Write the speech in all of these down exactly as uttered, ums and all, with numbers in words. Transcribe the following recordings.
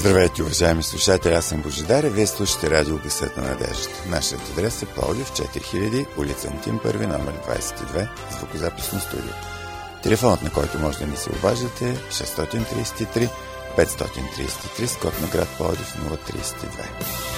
Здравейте, уважаеми слушатели, аз съм Божидар и вие слушате радио Гласът на надеждата. Нашият адрес е Пловдив, четири хиляди, улица Антим първи, номер двадесет и две, звукозаписно студио. Телефонът, на който може да ни се обаждате е шест три три, пет три три, с код на град Пловдив нула три две.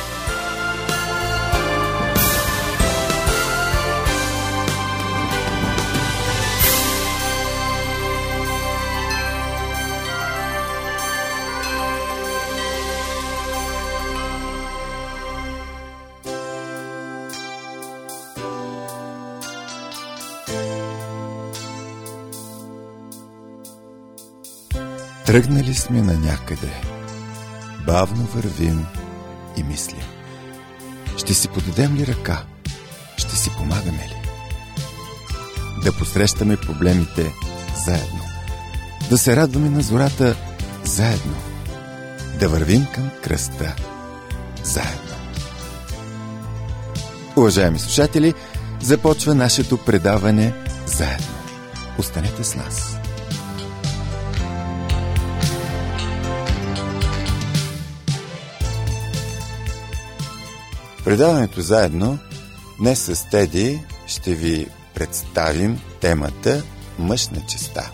Тръгнали сме на някъде, бавно вървим и мислим. Ще си подадем ли ръка? Ще си помагаме ли? Да посрещаме проблемите заедно. Да се радваме на зората заедно. Да вървим към кръста заедно. Уважаеми слушатели, започва нашето предаване заедно. Останете с нас. Предаването заедно днес с Теди ще ви представим темата Мъж на честта.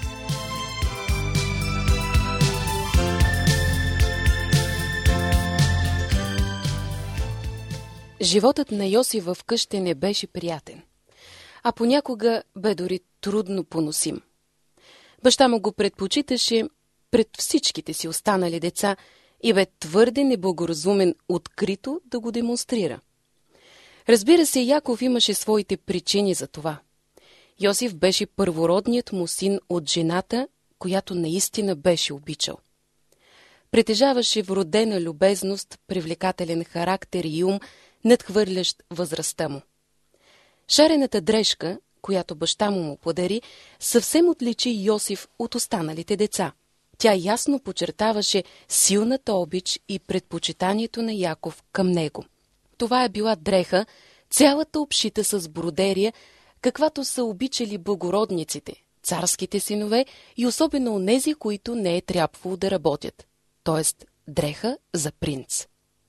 Животът на Йосиф в къща не беше приятен, а понякога бе дори трудно поносим. Баща му го предпочиташе пред всичките си останали деца и бе твърде неблагоразумен открито да го демонстрира. Разбира се, Яков имаше своите причини за това. Йосиф беше първородният му син от жената, която наистина беше обичал. Притежаваше вродена любезност, привлекателен характер и ум, надхвърлящ възрастта му. Шарената дрежка, която баща му му подари, съвсем отличи Йосиф от останалите деца. Тя ясно подчертаваше силната обич и предпочитанието на Яков към него. Това е била дреха, цялата обшита с бродерия, каквато са обичали благородниците, царските синове и особено онези, които не е трябвало да работят, т.е. дреха за принц.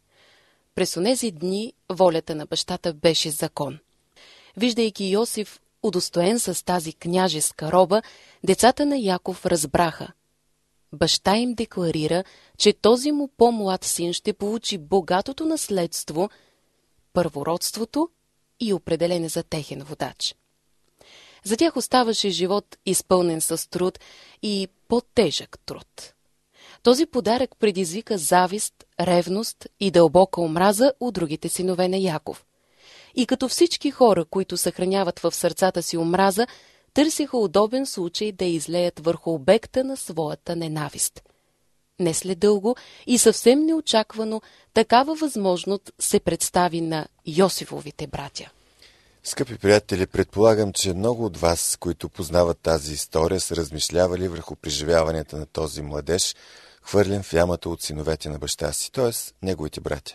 През онези дни волята на бащата беше закон. Виждайки Йосиф удостоен с тази княжеска роба, децата на Яков разбраха. Баща им декларира, че този му по-млад син ще получи богатото наследство, първородството и определене за техен водач. За тях оставаше живот изпълнен с труд и по-тежък труд. Този подарък предизвика завист, ревност и дълбока омраза от другите синове на Яков. И като всички хора, които съхраняват в сърцата си омраза, търсиха удобен случай да излеят върху обекта на своята ненавист. Не след дълго и съвсем неочаквано такава възможност се представи на Йосифовите братя. Скъпи приятели, предполагам, че много от вас, които познават тази история, са размишлявали върху преживяванията на този младеж, хвърлен в ямата от синовете на баща си, т.е. неговите братя.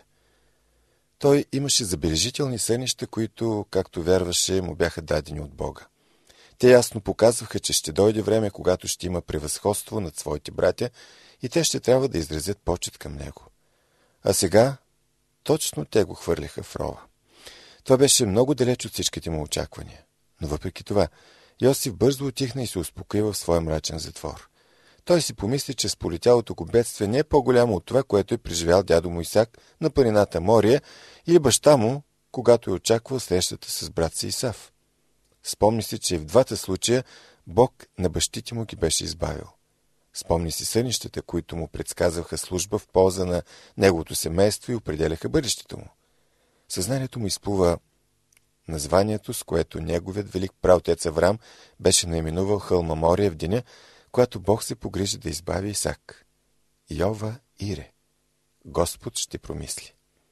Той имаше забележителни сънища, които, както вярваше, му бяха дадени от Бога. Те ясно показваха, че ще дойде време, когато ще има превъзходство над своите братя и те ще трябва да изразят почет към него. А сега точно те го хвърляха в рова. Това беше много далеч от всичките му очаквания. Но въпреки това, Йосиф бързо отихна и се успокои в своя мрачен затвор. Той си помисли, че сполетялото го бедствие не е по-голямо от това, което е преживял дядо му Исак на планината Мория или баща му, когато е очаквал срещата с брат си Исав. Спомни си, че в двата случая Бог на бащите му ги беше избавил. Спомни си сънищата, които му предсказваха служба в полза на неговото семейство и определяха бъдещето му. Съзнанието му изплува названието, с което неговият велик праотец Аврам беше наименувал хълма Мория в деня, когато Бог се погрижи да избави Исак. Йова Ире. Господ ще промисли.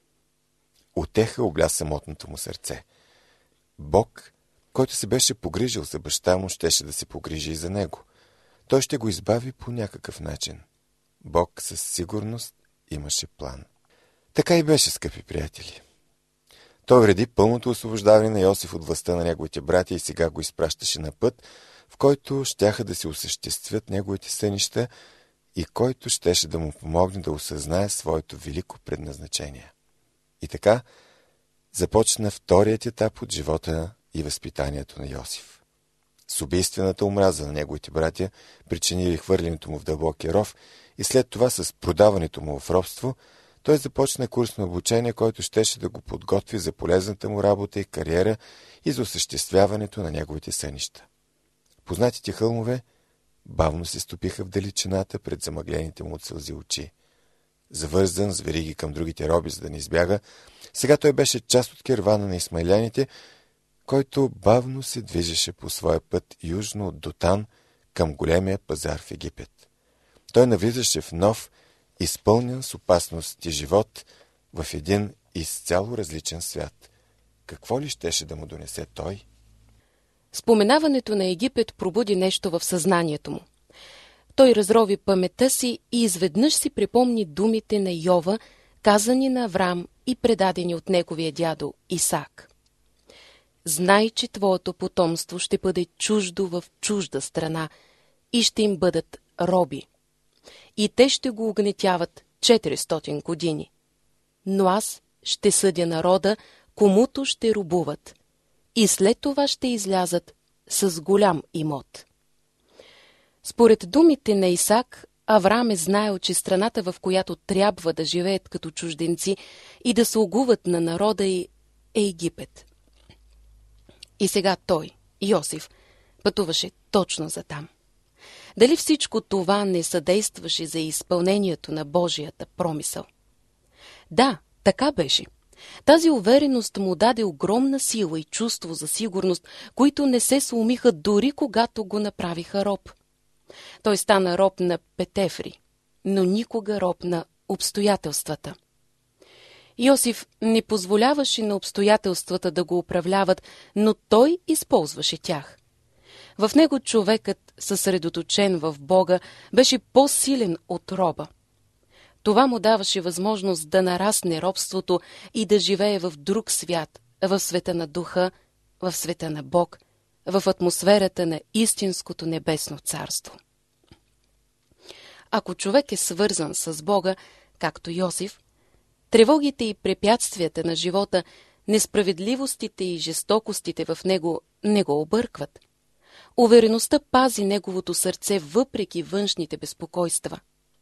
Утеха обля самотното му сърце. Бог, който се беше погрижил за баща му, щеше да се погрижи и за него. Той ще го избави по някакъв начин. Бог със сигурност имаше план. Така и беше, скъпи приятели. Той вреди пълното освобождаване на Йосиф от властта на неговите братя и сега го изпращаше на път, в който щяха да се осъществят неговите сънища и който щеше да му помогне да осъзнае своето велико предназначение. И така започна вторият етап от живота и възпитанието на Йосиф. С убийствената омраза на неговите братя, причинили хвърлянето му в дълбокия ров, и след това с продаването му в робство, той започна курс на обучение, който щеше да го подготви за полезната му работа и кариера и за осъществяването на неговите сънища. Познатите хълмове бавно се стопиха в далечината пред замъглените му от сълзи очи. Завързан с вериги към другите роби, за да не избяга, сега той беше част от кервана на исмаиляните, който бавно се движеше по своя път южно от Дотан към големия пазар в Египет. Той навлизаше в нов, изпълнен с опасност и живот, в един изцяло различен свят. Какво ли щеше да му донесе той? Споменаването на Египет пробуди нещо в съзнанието му. Той разрови паметта си и изведнъж си припомни думите на Йова, казани на Аврам и предадени от неговия дядо Исак. Знай, че твоето потомство ще бъде чуждо в чужда страна и ще им бъдат роби. И те ще го угнетяват четиристотин години. Но аз ще съдя народа, комуто ще робуват, и след това ще излязат с голям имот. Според думите на Исак, Авраам е знаел, че страната, в която трябва да живеят като чужденци и да се огуват на народа й, е Египет. И сега той, Йосиф, пътуваше точно за там. Дали всичко това не съдействаше за изпълнението на Божията промисъл? Да, така беше. Тази увереност му даде огромна сила и чувство за сигурност, които не се сломиха дори когато го направиха роб. Той стана роб на Петефри, но никога роб на обстоятелствата. Йосиф не позволяваше на обстоятелствата да го управляват, но той използваше тях. В него човекът, съсредоточен в Бога, беше по-силен от роба. Това му даваше възможност да нарасне робството и да живее в друг свят, в света на духа, в света на Бог, в атмосферата на истинското небесно царство. Ако човек е свързан с Бога, както Йосиф, тревогите и препятствията на живота, несправедливостите и жестокостите в него не го объркват. Увереността пази неговото сърце въпреки външните безпокойства.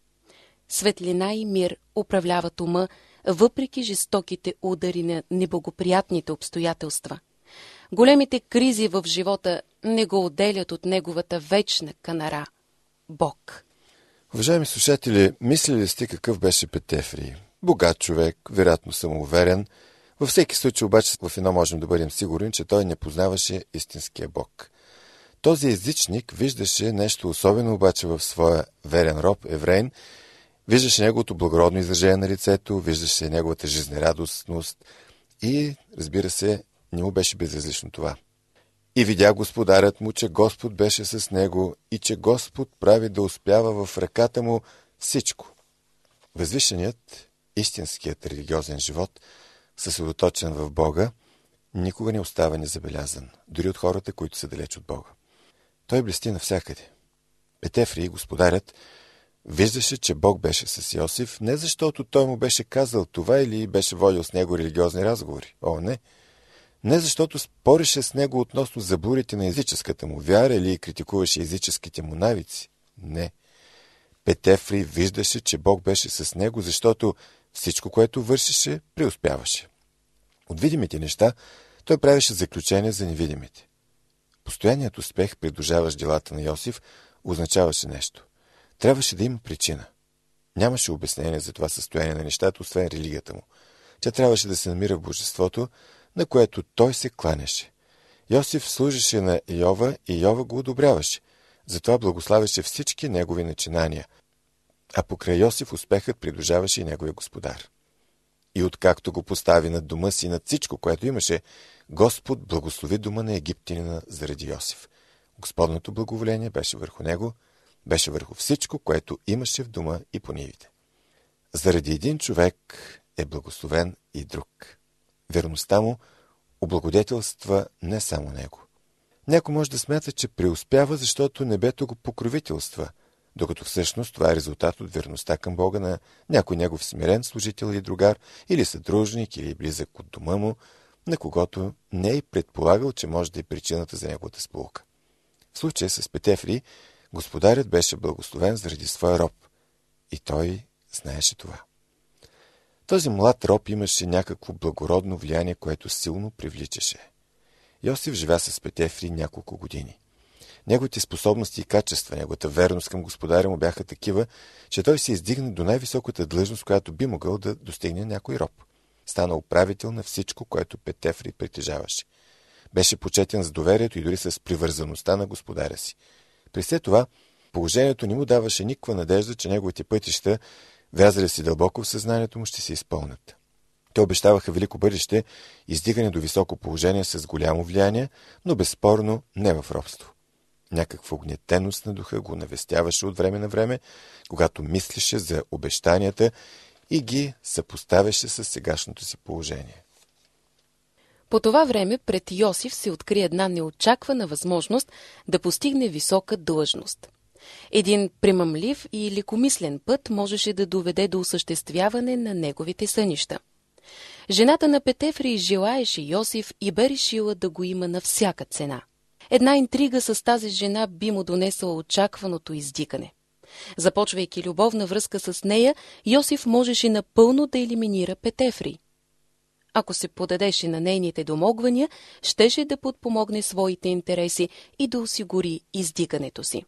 Светлина и мир управляват ума, въпреки жестоките удари на неблагоприятните обстоятелства. Големите кризи в живота не го отделят от неговата вечна канара – Бог. Уважаеми слушатели, мислили сте какъв беше Петефри? Богат човек, вероятно самоуверен. Във всеки случай обаче в едно можем да бъдем сигурни, че той не познаваше истинския Бог. Този езичник виждаше нещо особено обаче в своя верен роб, еврейн. Виждаше неговото благородно изражение на лицето, виждаше неговата жизнерадостност и, разбира се, не му беше безразлично това. И видя господарят му, че Господ беше с него и че Господ прави да успява в ръката му всичко. Възвишеният, истинският религиозен живот, съсредоточен в Бога, никога не остава незабелязан, дори от хората, които са далеч от Бога. Той блести навсякъде. Петефри, господарят, виждаше, че Бог беше с Йосиф, не защото той му беше казал това или беше водил с него религиозни разговори. О, не! Не защото спореше с него относно заблудите на езическата му вяра или критикуваше езическите му навици. Не. Петефри виждаше, че Бог беше с него, защото всичко, което вършеше, преуспяваше. От видимите неща той правеше заключение за невидимите. Постоянният успех, придружаващ делата на Йосиф, означаваше нещо. Трябваше да има причина. Нямаше обяснение за това състояние на нещата, освен религията му. Тя трябваше да се намира в божеството, на което той се кланяше. Йосиф служеше на Йова и Йова го одобряваше. Затова благославяше всички негови начинания. А покрай Йосиф успехът придружаваше и неговия господар. И откакто го постави над дома си, над всичко, което имаше, Господ благослови дома на египтянина заради Йосиф. Господното благоволение беше върху него, беше върху всичко, което имаше в дома и по нивите. Заради един човек е благословен и друг. Верността му облагодетелства не само него. Някой може да смята, че преуспява, защото небето го покровителства, докато всъщност това е резултат от верността към Бога на някой негов смирен служител или другар, или съдружник, или близък от дома му, на когото не е предполагал, че може да е причината за неговата сполука. В случая с Петефри, господарят беше благословен заради своя роб. И той знаеше това. Този млад роб имаше някакво благородно влияние, което силно привличаше. Йосиф живя с Петефри няколко години. Неговите способности и качества, неговата верност към господаря му бяха такива, че той се издигна до най-високата длъжност, която би могъл да достигне някой роб. Стана управител на всичко, което Петефри притежаваше. Беше почетен с доверието и дори с привързаността на господаря си. При все това, положението не му даваше никаква надежда, че неговите пътища, врязали си дълбоко в съзнанието му, ще се изпълнят. Те обещаваха велико бъдеще, издигане до високо положение с голямо влияние, но безспорно не в робство. Някаква огнетеност на духа го навестяваше от време на време, когато мислеше за обещанията и ги съпоставяше с сегашното си положение. По това време пред Йосиф се откри една неочаквана възможност да постигне висока длъжност. Един примамлив и лекомислен път можеше да доведе до осъществяване на неговите сънища. Жената на Петефри желаеше Йосиф и бе решила да го има на всяка цена. Една интрига с тази жена би му донесла очакваното издигане. Започвайки любовна връзка с нея, Йосиф можеше напълно да елиминира Петефри. Ако се подадеше на нейните домогвания, щеше да подпомогне своите интереси и да осигури издигането си.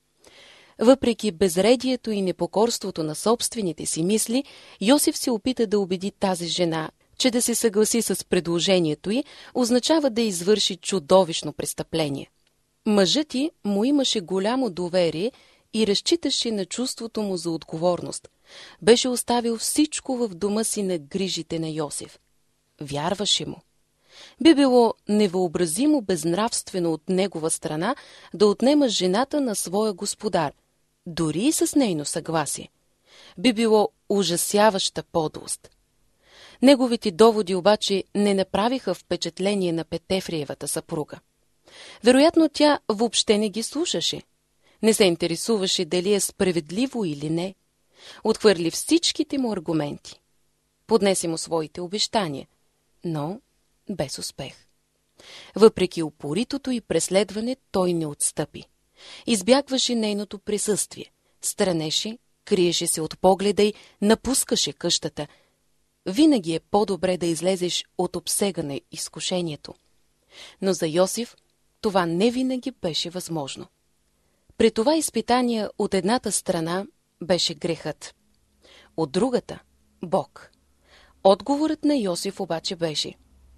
Въпреки безредието и непокорството на собствените си мисли, Йосиф се опита да убеди тази жена, че да се съгласи с предложението й означава да извърши чудовищно престъпление. Мъжът й му имаше голямо доверие и разчиташе на чувството му за отговорност. Беше оставил всичко в дома си на грижите на Йосиф. Вярваше му. Би било невъобразимо безнравствено от негова страна да отнема жената на своя господар, дори и с нейно съгласие. Би било ужасяваща подлост. Неговите доводи обаче не направиха впечатление на Петефриевата съпруга. Вероятно, тя въобще не ги слушаше. Не се интересуваше дали е справедливо или не. Отхвърли всичките му аргументи. Поднесе му своите обещания, но без успех. Въпреки упоритото и преследване, той не отстъпи. Избягваше нейното присъствие, странеше, криеше се от погледа й, напускаше къщата. Винаги е по-добре да излезеш от обсега на изкушението. Но за Йосиф това не винаги беше възможно. При това изпитание от едната страна беше грехът, от другата – Бог. Отговорът на Йосиф обаче беше: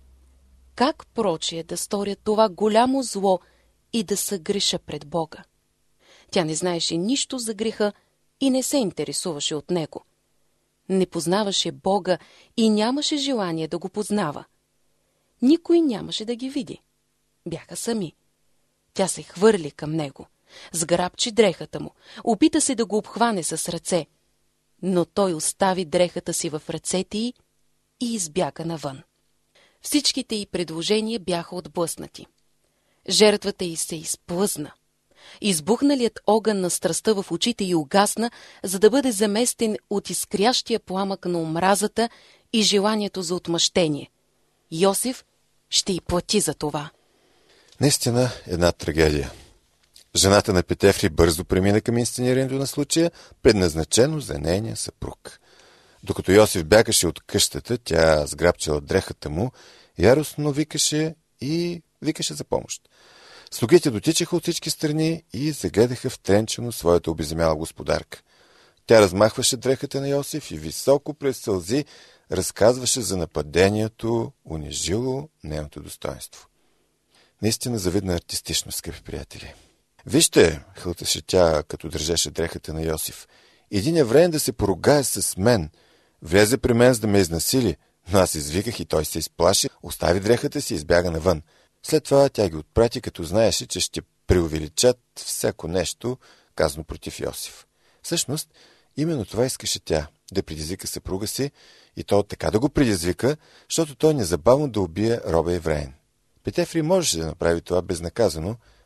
как прочие да сторя това голямо зло и да съгреша пред Бога? Тя не знаеше нищо за греха и не се интересуваше от него. Не познаваше Бога и нямаше желание да го познава. Никой нямаше да ги види. Бяха сами. Тя се хвърли към него, сграбчи дрехата му, опита се да го обхване с ръце, но той остави дрехата си в ръцете й и избяга навън. Всичките й предложения бяха отблъснати. Жертвата й се изплъзна. Избухналият огън на страстта в очите й угасна, за да бъде заместен от изкрящия пламък на омразата и желанието за отмъщение. Йосиф ще й плати за това. Наистина една трагедия. Жената на Петефри бързо премина към инсценирането на случая, предназначено за нейния съпруг. Докато Йосиф бягаше от къщата, тя сграбчила дрехата му, яростно викаше и викаше за помощ. Слугите дотичаха от всички страни и загледаха втренчено своята обезумяла господарка. Тя размахваше дрехата на Йосиф и високо през сълзи разказваше за нападението, унижило нейното достоинство. Наистина завидна артистичност, скъпи приятели. Вижте, хълташе тя, като държеше дрехата на Йосиф, един евреин да се поругае с мен, влезе при мен, за да ме изнасили, но аз извиках и той се изплаши, остави дрехата си и избяга навън. След това тя ги отпрати, като знаеше, че ще преувеличат всяко нещо, казано против Йосиф. Всъщност, именно това искаше тя, да предизвика съпруга си, и то така да го предизвика, защото той незабавно да убие роба евреин. Петефри можеше да направи това безнаказано,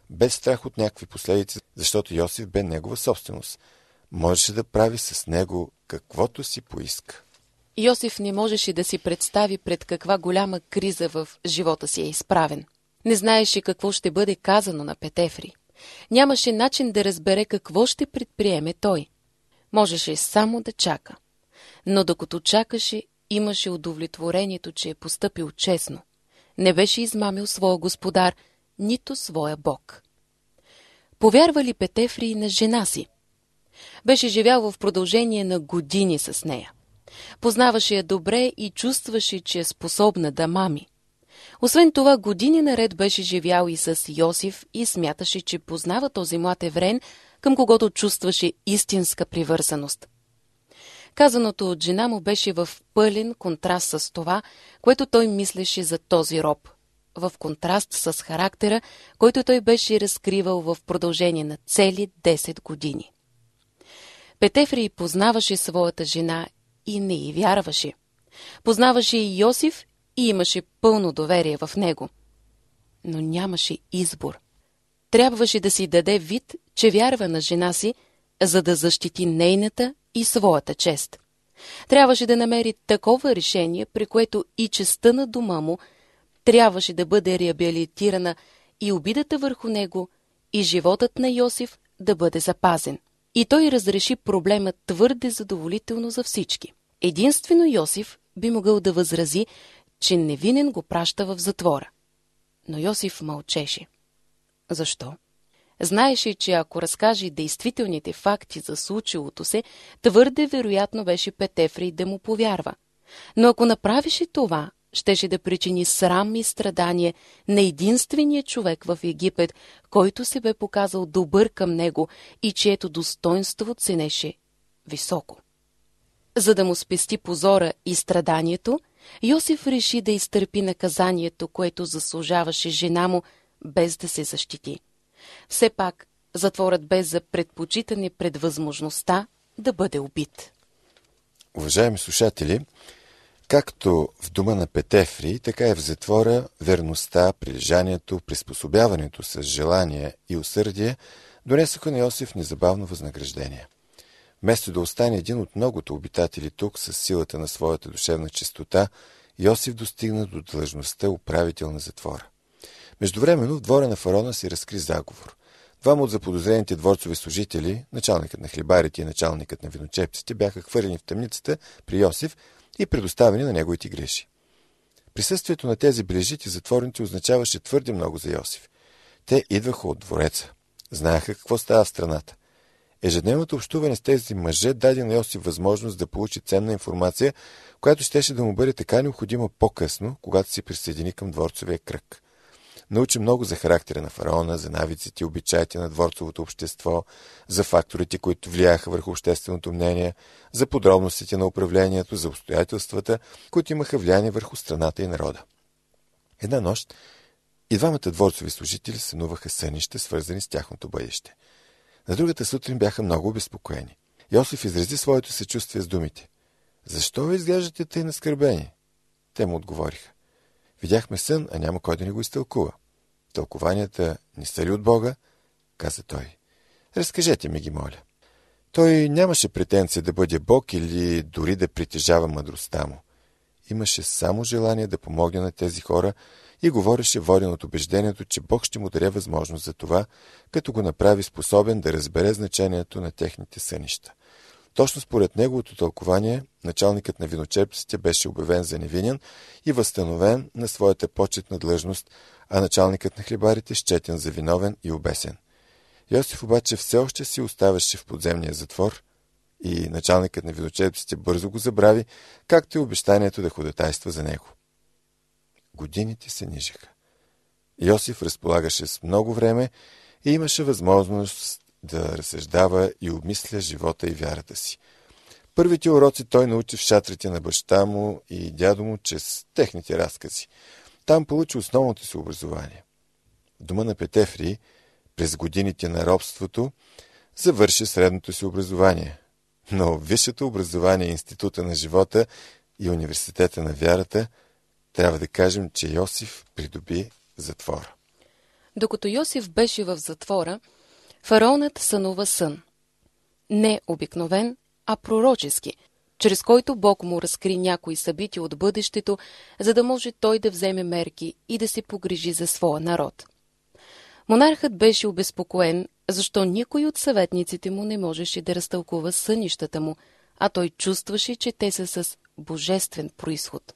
без страх от някакви последици, защото Йосиф бе негова собственост. Можеше да прави с него каквото си поиска. Йосиф не можеше да си представи пред каква голяма криза в живота си е изправен. Не знаеше какво ще бъде казано на Петефри. Нямаше начин да разбере какво ще предприеме той. Можеше само да чака. Но докато чакаше, имаше удовлетворението, че е постъпил честно. Не беше измамил своя господар, нито своя Бог. Повярва ли Петефри на жена си? Беше живял в продължение на години с нея. Познаваше я добре и чувстваше, че е способна да мами. Освен това, години наред беше живял и с Йосиф и смяташе, че познава този млад еврен, към когото чувстваше истинска привързаност. Казаното от жена му беше в пълен контраст с това, което той мислеше за този роб, в контраст с характера, който той беше разкривал в продължение на цели десет години. Петефри познаваше своята жена и не й вярваше. Познаваше и Йосиф и имаше пълно доверие в него. Но нямаше избор. Трябваше да си даде вид, че вярва на жена си, за да защити нейната и своята чест. Трябваше да намери такова решение, при което и честта на дома му трябваше да бъде реабилитирана и обидата върху него, и животът на Йосиф да бъде запазен. И той разреши проблема твърде задоволително за всички. Единствено Йосиф би могъл да възрази, че невинен го праща в затвора. Но Йосиф мълчеше. Защо? Знаеше, че ако разкаже действителните факти за случилото се, твърде вероятно беше Петефри да му повярва. Но ако направеше това, щеше да причини срам и страдание на единствения човек в Египет, който се бе показал добър към него и чието достоинство ценеше високо. За да му спести позора и страданието, Йосиф реши да изтърпи наказанието, което заслужаваше жена му, без да се защити. Все пак, затворът бе за предпочитане пред възможността да бъде убит. Уважаеми слушатели, както в дома на Петефри, така и в затвора, верността, прилежанието, приспособяването с желание и усърдие донесоха на Йосиф незабавно възнаграждение. Вместо да остане един от многото обитатели тук с силата на своята душевна чистота, Йосиф достигна до длъжността управител на затвора. Междувременно в двора на фараона се разкри заговор. Двама от заподозрените дворцови служители, началникът на хлебарите и началникът на виночепците, бяха хвърлени в тъмницата при Йосиф и предоставени на неговите греши. Присъствието на тези бележити затворници означаваше твърде много за Йосиф. Те идваха от двореца. Знаеха какво става в страната. Ежедневното общуване с тези мъже даде на Йосиф възможност да получи ценна информация, която щеше да му бъде така необходима по-късно, когато се присъедини към дворцовия кръг. Научи много за характера на фараона, за навиците и обичаите на дворцовото общество, за факторите, които влияеха върху общественото мнение, за подробностите на управлението, за обстоятелствата, които имаха влияние върху страната и народа. Една нощ и двамата дворцови служители сънуваха сънища, свързани с тяхното бъдеще. На другата сутрин бяха много обезпокоени. Йосиф изрази своето съчувствие с думите: „Защо изглеждате тъй наскърбени?“ Те му отговориха: „Видяхме сън, а няма кой да ни го изтълкува. Тълкованията не са ли от Бога?“ каза той. „Разкажете ми ги, моля.“ Той нямаше претенция да бъде Бог или дори да притежава мъдростта му. Имаше само желание да помогне на тези хора и говореше воден от убеждението, че Бог ще му даде възможност за това, като го направи способен да разбере значението на техните сънища. Точно според неговото тълкование, началникът на виночерпците беше обявен за невинен и възстановен на своята почетна длъжност, а началникът на хлебарите счетен за виновен и обесен. Йосиф обаче все още си оставаше в подземния затвор и началникът на виночерпците бързо го забрави, както и обещанието да ходатайства за него. Годините се нижеха. Йосиф разполагаше с много време и имаше възможност да разсъждава и обмисля живота и вярата си. Първите уроци той научи в шатрите на баща му и дядо му чрез техните разкази. Там получи основното си образование. В дома на Петефри, през годините на робството, завърши средното си образование. Но висшето образование, института на живота и университета на вярата, трябва да кажем, че Йосиф придоби затвора. Докато Йосиф беше в затвора, фараонът сънува сън. Не обикновен, а пророчески, чрез който Бог му разкри някои събития от бъдещето, за да може той да вземе мерки и да се погрижи за своя народ. Монархът беше обезпокоен, защо никой от съветниците му не можеше да разтълкува сънищата му, а той чувстваше, че те са с божествен произход.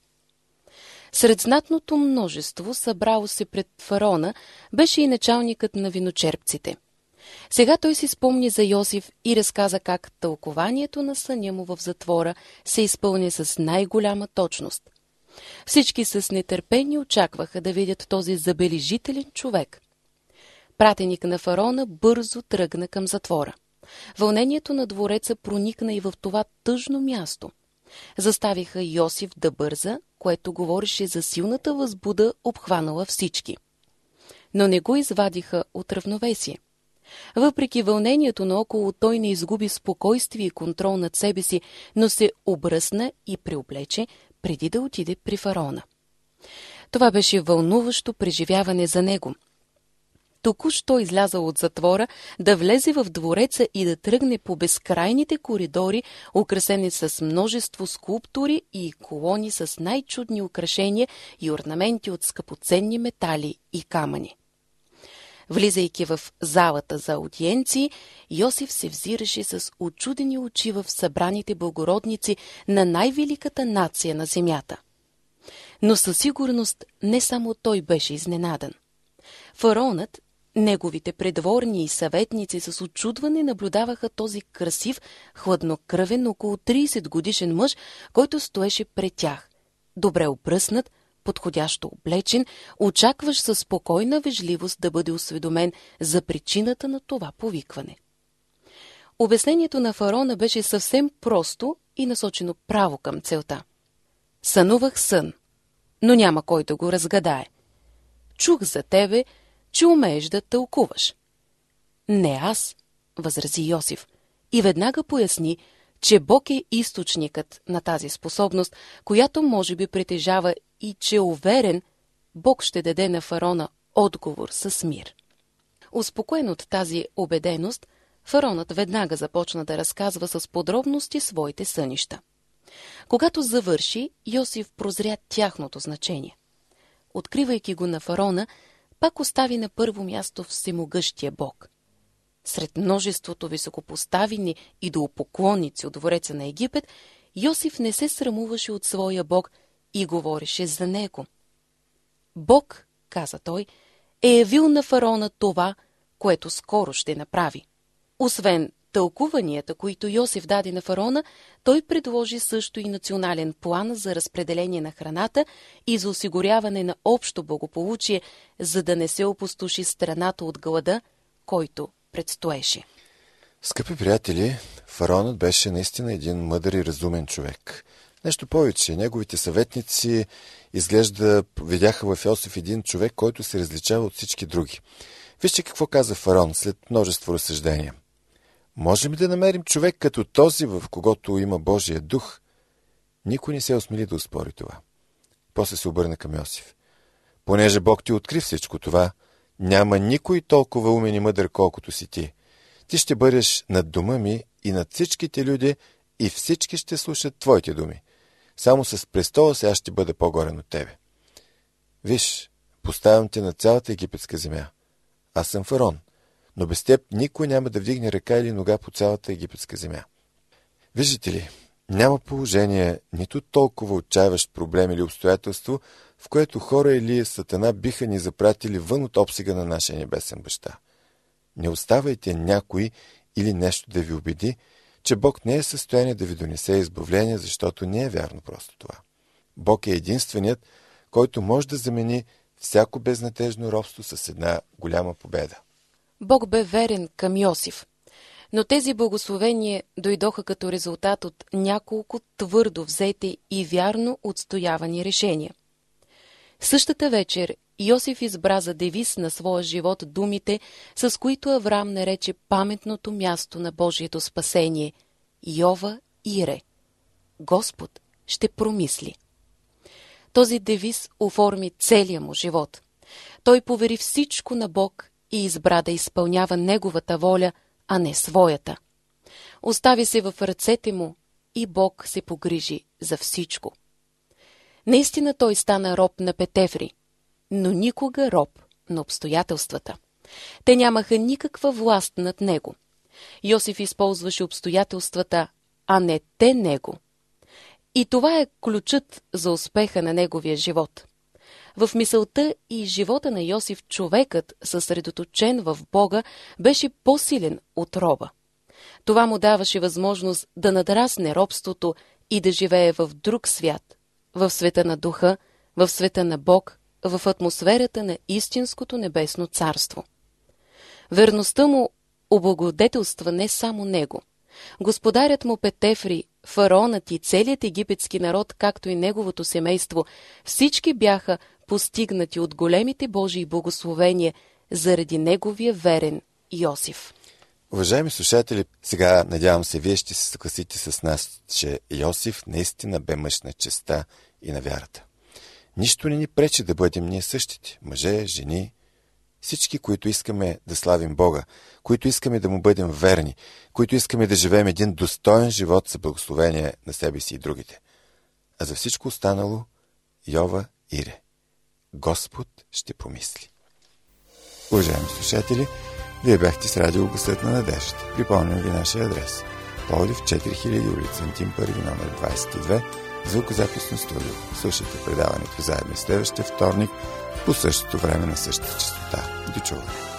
Сред знатното множество, събрало се пред фараона, беше и началникът на виночерпците. Сега той си спомни за Йосиф и разказа как тълкованието на съня му в затвора се изпълни с най-голяма точност. Всички с нетърпение очакваха да видят този забележителен човек. Пратеник на фараона бързо тръгна към затвора. Вълнението на двореца проникна и в това тъжно място. Заставиха Йосиф да бърза, което говореше за силната възбуда, обхванала всички. Но не го извадиха от равновесие. Въпреки вълнението наоколо, той не изгуби спокойствие и контрол над себе си, но се обръсна и преоблече, преди да отиде при фараона. Това беше вълнуващо преживяване за него. Току-що излязъл от затвора, да влезе в двореца и да тръгне по безкрайните коридори, украсени с множество скулптури и колони с най-чудни украшения и орнаменти от скъпоценни метали и камъни. Влизайки в залата за аудиенции, Йосиф се взираше с очудени очи в събраните благородници на най-великата нация на земята. Но със сигурност не само той беше изненадан. Фараонът, неговите придворни и съветници с очудване наблюдаваха този красив, хладнокръвен, около трийсет годишен мъж, който стоеше пред тях, добре обръснат, подходящо облечен, очакваш със спокойна вежливост да бъде осведомен за причината на това повикване. Обяснението на фараона беше съвсем просто и насочено право към целта. Сънувах сън, но няма кой да го разгадае. Чух за тебе, че умееш да тълкуваш. Не аз, възрази Йосиф, и веднага поясни, че Бог е източникът на тази способност, която може би притежава, и че е уверен, Бог ще даде на фараона отговор с мир. Успокоен от тази убеденост, фараонът веднага започна да разказва с подробности своите сънища. Когато завърши, Йосиф прозря тяхното значение. Откривайки го на фараона, пак остави на първо място всемогъщия Бог. Сред множеството високопоставени идолопоклонници от двореца на Египет, Йосиф не се срамуваше от своя Бог и говореше за него. Бог, каза той, е явил на фараона това, което скоро ще направи. Освен тълкуванията, които Йосиф даде на фараона, той предложи също и национален план за разпределение на храната и за осигуряване на общо благополучие, за да не се опустоши страната от глада, който предстоеше. Скъпи приятели, фараонът беше наистина един мъдър и разумен човек. Нещо повече, неговите съветници изглежда видяха в Йосиф един човек, който се различава от всички други. Вижте какво каза фараон след множество разсъждения. Можем ли да намерим човек като този, в когото има Божия дух? Никой не се осмели да оспори това. После се обърна към Йосиф. Понеже Бог ти откри всичко това, няма никой толкова умен и мъдър, колкото си ти. Ти ще бъдеш над дома ми и над всичките люди, и всички ще слушат твоите думи. Само с престола си аз ще бъда по-горен от тебе. Виж, поставям те на цялата египетска земя. Аз съм фараон, но без теб никой няма да вдигне ръка или нога по цялата египетска земя. Виждате ли, няма положение, нито толкова отчаяващ проблем или обстоятелство, в което хора или сатана биха ни запратили вън от обсега на нашия небесен баща. Не оставайте някой или нещо да ви убеди, че Бог не е в състояние да ви донесе избавление, защото не е вярно просто това. Бог е единственият, който може да замени всяко безнадежно робство с една голяма победа. Бог бе верен към Йосиф, но тези благословения дойдоха като резултат от няколко твърдо взети и вярно отстоявани решения. Същата вечер Йосиф избра за девиз на своя живот думите, с които Авраам нарече паметното място на Божието спасение – Йова Ире. Господ ще промисли. Този девиз оформи целия му живот. Той повери всичко на Бог и избра да изпълнява Неговата воля, а не своята. Остави се в ръцете му и Бог се погрижи за всичко. Наистина той стана роб на Петефри, но никога роб на обстоятелствата. Те нямаха никаква власт над него. Йосиф използваше обстоятелствата, а не те него. И това е ключът за успеха на неговия живот. В мисълта и живота на Йосиф човекът, съсредоточен в Бога, беше по-силен от роба. Това му даваше възможност да надрасне робството и да живее в друг свят, в света на духа, в света на Бог, в атмосферата на истинското небесно царство. Верността му облагодетелства не само него. Господарят му Петефри, фараонът и целият египетски народ, както и неговото семейство, всички бяха постигнати от големите Божии благословения заради неговия верен Йосиф. Уважаеми слушатели, сега надявам се вие ще се съгласите с нас, че Йосиф наистина бе мъж на честта и на вярата. Нищо не ни пречи да бъдем ние същите, мъже, жени, всички, които искаме да славим Бога, които искаме да му бъдем верни, които искаме да живеем един достоен живот за благословение на себе си и другите. А за всичко останало, Йова Ире. Господ ще помисли. Уважаеми слушатели, вие бяхте с радио Гласът на надеждата. Припомням ви нашия адрес. Пловдив, четири хиляди, улица Антим първи, номер двадесет и две, звукозаписно студио. Слушайте предаването заедно следващия вторник по същото време на същата честота. До чуване!